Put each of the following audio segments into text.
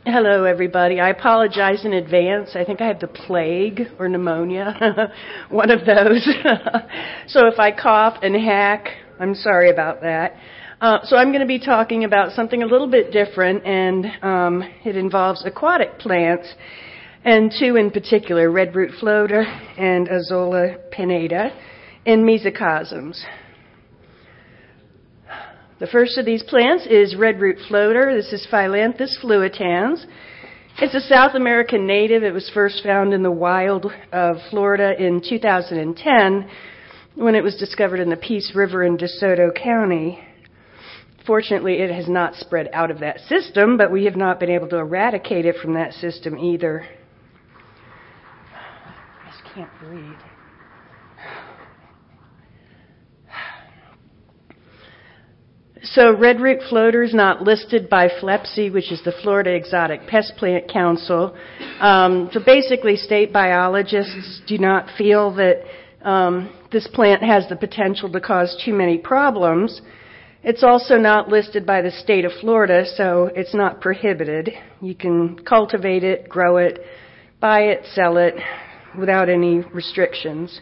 Hello, everybody. I apologize in advance. I think I have the plague or pneumonia, one of those. So if I cough and hack, I'm sorry about that. So I'm going to be talking about something a little bit different, and it involves aquatic plants, and two in particular, redroot floater and Azolla pinnata in mesocosms. The first of these plants is redroot floater. This is Phyllanthus fluitans. It's a South American native. It was first found in the wild of Florida in 2010 when it was discovered in the Peace River in DeSoto County. Fortunately, it has not spread out of that system, but we have not been able to eradicate it from that system either. I just can't breathe. So redroot floater is not listed by FLEPC, which is the Florida Exotic Pest Plant Council. So basically, state biologists do not feel that this plant has the potential to cause too many problems. It's also not listed by the state of Florida, so it's not prohibited. You can cultivate it, grow it, buy it, sell it without any restrictions.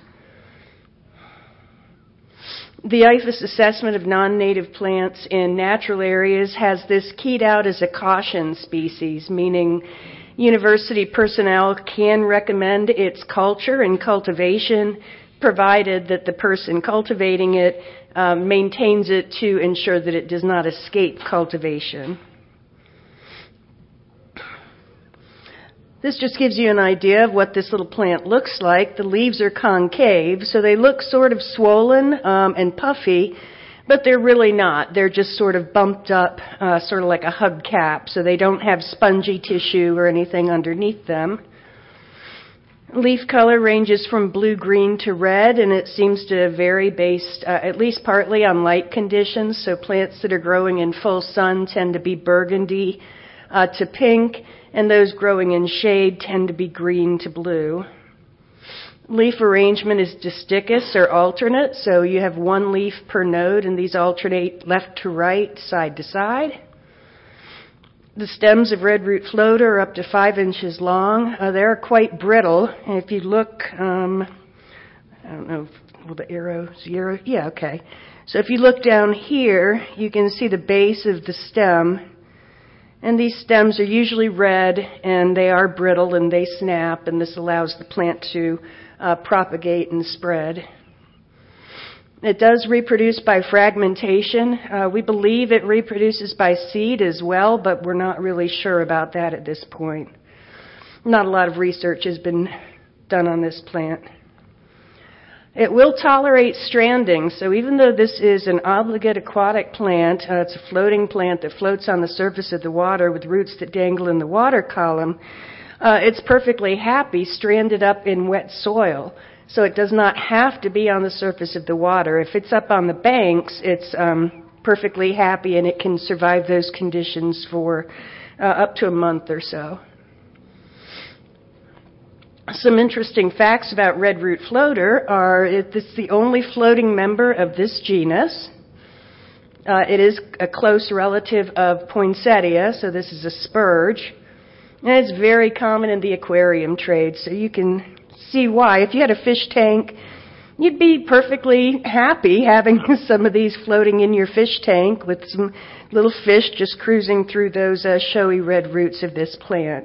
The IFAS assessment of non-native plants in natural areas has this keyed out as a caution species, meaning university personnel can recommend its culture and cultivation, provided that the person cultivating it maintains it to ensure that it does not escape cultivation. This just gives you an idea of what this little plant looks like. The leaves are concave, so they look sort of swollen and puffy, but they're really not. They're just sort of bumped up, sort of like a hubcap, so they don't have spongy tissue or anything underneath them. Leaf color ranges from blue-green to red, and it seems to vary based at least partly on light conditions. So plants that are growing in full sun tend to be burgundy to pink, and those growing in shade tend to be green to blue. Leaf arrangement is distichous or alternate, so you have one leaf per node, and these alternate left to right, side to side. The stems of redroot floater are up to 5 inches long. They're quite brittle, and if you look, I don't know, will the arrow, zero? Yeah, okay. So if you look down here, you can see the base of the stem. And these stems are usually red, and they are brittle, and they snap, and this allows the plant to propagate and spread. It does reproduce by fragmentation. We believe it reproduces by seed as well, but we're not really sure about that at this point. Not a lot of research has been done on this plant. It will tolerate stranding, so even though this is an obligate aquatic plant, it's a floating plant that floats on the surface of the water with roots that dangle in the water column, it's perfectly happy stranded up in wet soil, so it does not have to be on the surface of the water. If it's up on the banks, it's perfectly happy, and it can survive those conditions for up to a month or so. Some interesting facts about redroot floater are it's the only floating member of this genus. It is a close relative of poinsettia, so this is a spurge. And it's very common in the aquarium trade, so you can see why. If you had a fish tank, you'd be perfectly happy having some of these floating in your fish tank with some little fish just cruising through those showy red roots of this plant.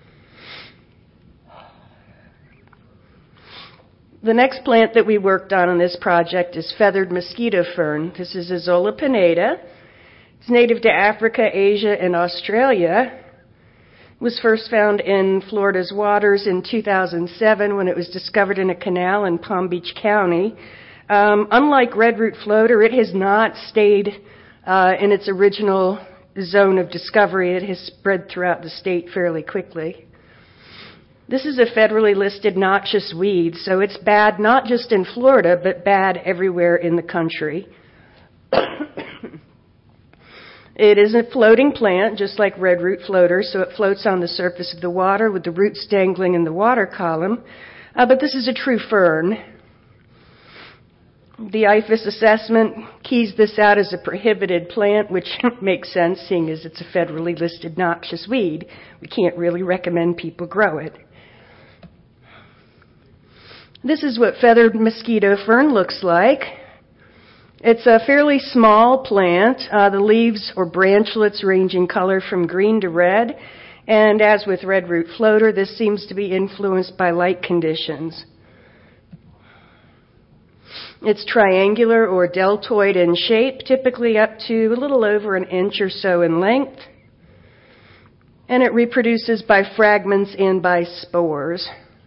The next plant that we worked on this project is feathered mosquito fern. This is Azolla pinnata. It's native to Africa, Asia, and Australia. It was first found in Florida's waters in 2007 when it was discovered in a canal in Palm Beach County. Unlike redroot floater, it has not stayed in its original zone of discovery. It has spread throughout the state fairly quickly. This is a federally listed noxious weed, so it's bad not just in Florida, but bad everywhere in the country. It is a floating plant, just like redroot floater, so it floats on the surface of the water with the roots dangling in the water column. But this is a true fern. The IFAS assessment keys this out as a prohibited plant, which makes sense, seeing as it's a federally listed noxious weed. We can't really recommend people grow it. This is what feathered mosquito fern looks like. It's a fairly small plant. The leaves or branchlets range in color from green to red. And as with redroot floater, this seems to be influenced by light conditions. It's triangular or deltoid in shape, typically up to a little over an inch or so in length. And it reproduces by fragments and by spores.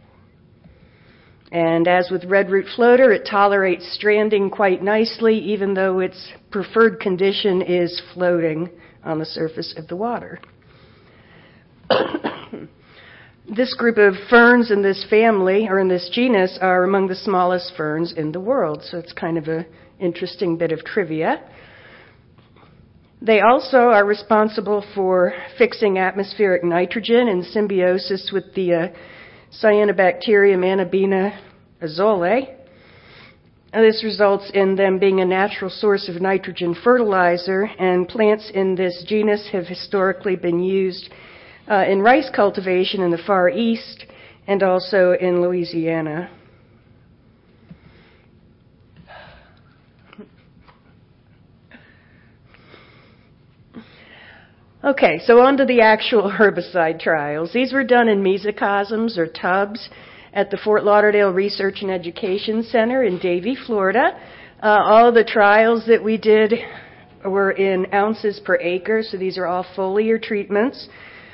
And as with redroot floater, it tolerates stranding quite nicely, even though its preferred condition is floating on the surface of the water. This group of ferns in this family, or in this genus, are among the smallest ferns in the world, so it's kind of an interesting bit of trivia. They also are responsible for fixing atmospheric nitrogen in symbiosis with the Cyanobacterium Anabaena azole. This results in them being a natural source of nitrogen fertilizer, and plants in this genus have historically been used in rice cultivation in the Far East and also in Louisiana. Okay, so on to the actual herbicide trials. These were done in mesocosms or tubs at the Fort Lauderdale Research and Education Center in Davie, Florida. All of the trials that we did were in ounces per acre, so these are all foliar treatments.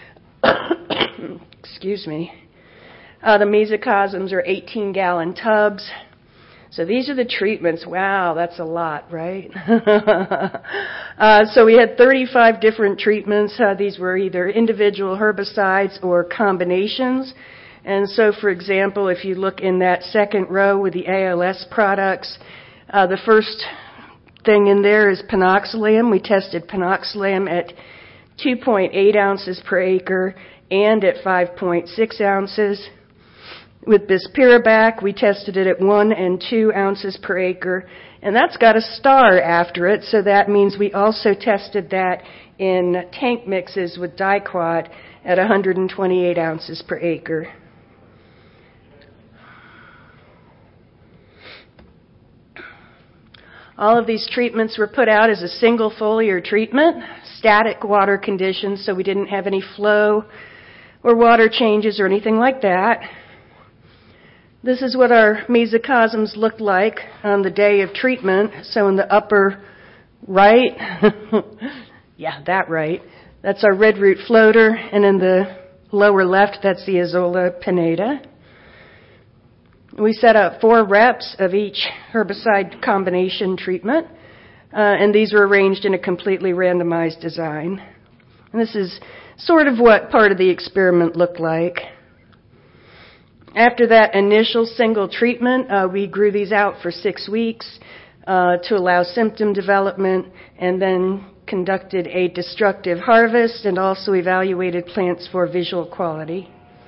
Excuse me. The mesocosms are 18-gallon tubs. So these are the treatments. Wow, that's a lot, right? So we had 35 different treatments. These were either individual herbicides or combinations. And so, for example, if you look in that second row with the ALS products, the first thing in there is panoxalam. We tested panoxalam at 2.8 ounces per acre and at 5.6 ounces. With bispirabac, we tested it at 1 and 2 ounces per acre, and that's got a star after it, so that means we also tested that in tank mixes with diquat at 128 ounces per acre. All of these treatments were put out as a single foliar treatment, static water conditions, so we didn't have any flow or water changes or anything like that. This is what our mesocosms looked like on the day of treatment. So in the upper right, yeah, that right, that's our redroot floater, and in the lower left, that's the Azolla pinnata. We set up 4 reps of each herbicide combination treatment, and these were arranged in a completely randomized design. And this is sort of what part of the experiment looked like. After that initial single treatment, we grew these out for 6 weeks to allow symptom development, and then conducted a destructive harvest and also evaluated plants for visual quality.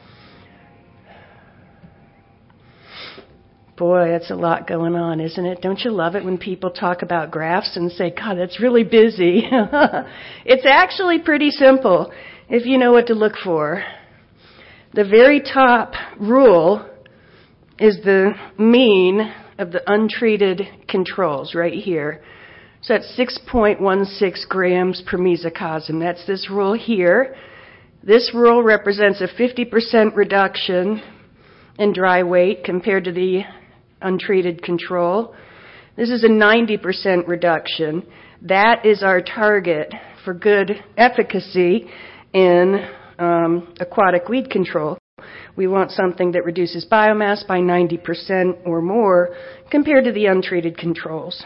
Boy, that's a lot going on, isn't it? Don't you love it when people talk about graphs and say, God, that's really busy? It's actually pretty simple if you know what to look for. The very top rule is the mean of the untreated controls right here. So that's 6.16 grams per mesocosm. That's this rule here. This rule represents a 50% reduction in dry weight compared to the untreated control. This is a 90% reduction. That is our target for good efficacy in aquatic weed control. We want something that reduces biomass by 90% or more compared to the untreated controls.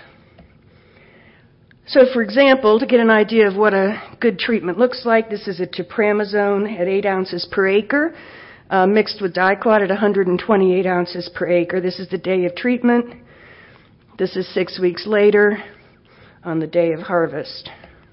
So, for example, to get an idea of what a good treatment looks like, this is a tupramazone at 8 ounces per acre, mixed with diquat at 128 ounces per acre. This is the day of treatment. This is 6 weeks later on the day of harvest.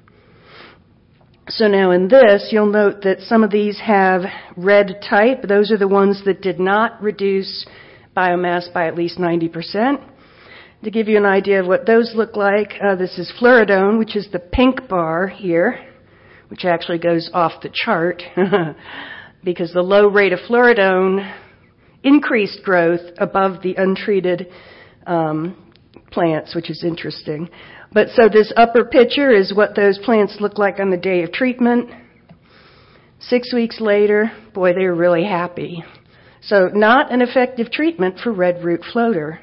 So now in this, you'll note that some of these have red type. Those are the ones that did not reduce biomass by at least 90%. to give you an idea of what those look like, this is fluoridone, which is the pink bar here, which actually goes off the chart because the low rate of fluoridone increased growth above the untreated plants, which is interesting. But so this upper picture is what those plants look like on the day of treatment. 6 weeks later, boy, they were really happy. So not an effective treatment for red root floater.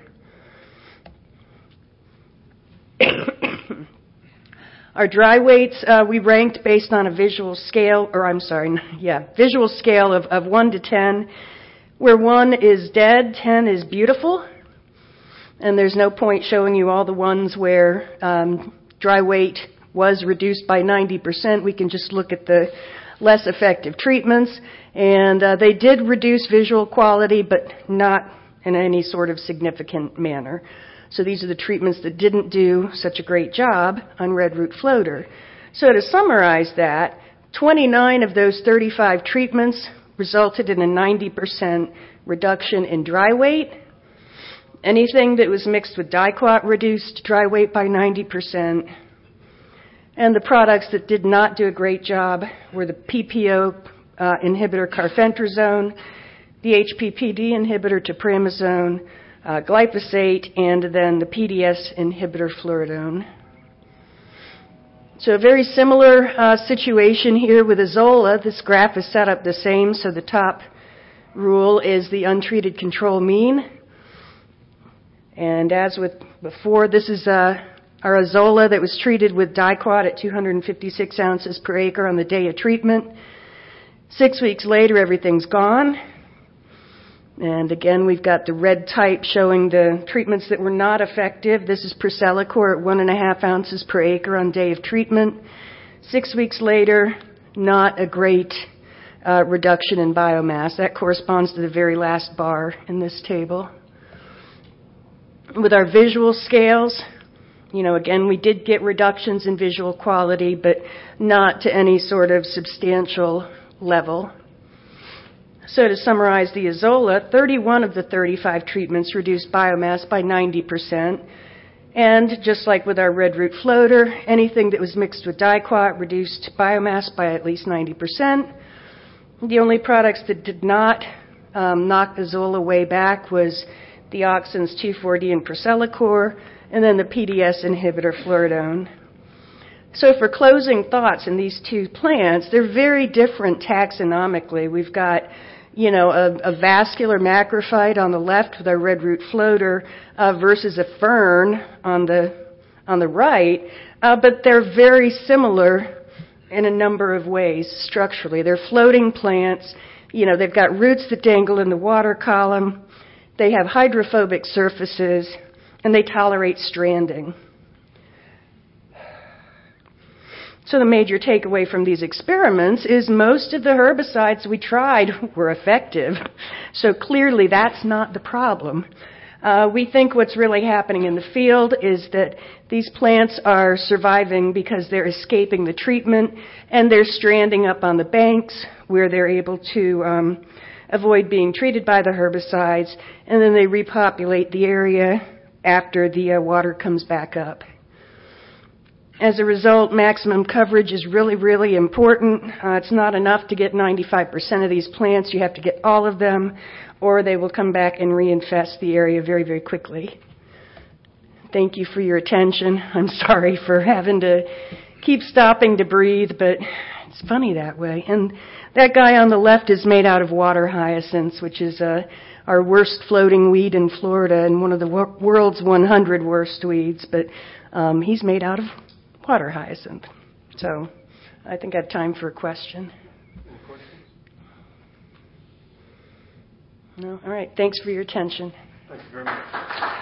Our dry weights, we ranked based on a visual scale, visual scale of 1 to 10, where 1 is dead, 10 is beautiful. And there's no point showing you all the ones where dry weight was reduced by 90%. We can just look at the less effective treatments. And they did reduce visual quality, but not in any sort of significant manner. So these are the treatments that didn't do such a great job on red root floater. So to summarize that, 29 of those 35 treatments resulted in a 90% reduction in dry weight. Anything that was mixed with Diquat reduced dry weight by 90%. And the products that did not do a great job were the PPO inhibitor carfentrazone, the HPPD inhibitor tepramazone, glyphosate, and then the PDS inhibitor fluoridone. So a very similar situation here with Azola. This graph is set up the same, so the top rule is the untreated control mean. And as with before, this is our Azola that was treated with Diquat at 256 ounces per acre on the day of treatment. 6 weeks later, everything's gone. And again, we've got the red type showing the treatments that were not effective. This is Procelicor at 1.5 ounces per acre on day of treatment. 6 weeks later, not a great reduction in biomass. That corresponds to the very last bar in this table. With our visual scales, again, we did get reductions in visual quality, but not to any sort of substantial level. So to summarize the Azola, 31 of the 35 treatments reduced biomass by 90%. And just like with our red root floater, anything that was mixed with Diquat reduced biomass by at least 90%. The only products that did not knock Azola way back was the Auxins 2,4-D and Procelicor, and then the PDS inhibitor fluoridone. So for closing thoughts in these two plants, they're very different taxonomically. We've got, a vascular macrophyte on the left with our red root floater versus a fern on the right, but they're very similar in a number of ways structurally. They're floating plants. They've got roots that dangle in the water column. They have hydrophobic surfaces, and they tolerate stranding. So the major takeaway from these experiments is most of the herbicides we tried were effective. So clearly that's not the problem. We think what's really happening in the field is that these plants are surviving because they're escaping the treatment and they're stranding up on the banks where they're able to avoid being treated by the herbicides, and then they repopulate the area after the water comes back up. As a result, maximum coverage is really, really important. It's not enough to get 95% of these plants. You have to get all of them, or they will come back and reinfest the area very, very quickly. Thank you for your attention. I'm sorry for having to keep stopping to breathe, but it's funny that way. And that guy on the left is made out of water hyacinths, which is our worst floating weed in Florida and one of the world's 100 worst weeds. But he's made out of water hyacinth. So I think I have time for a question. No? All right. Thanks for your attention. Thank you very much.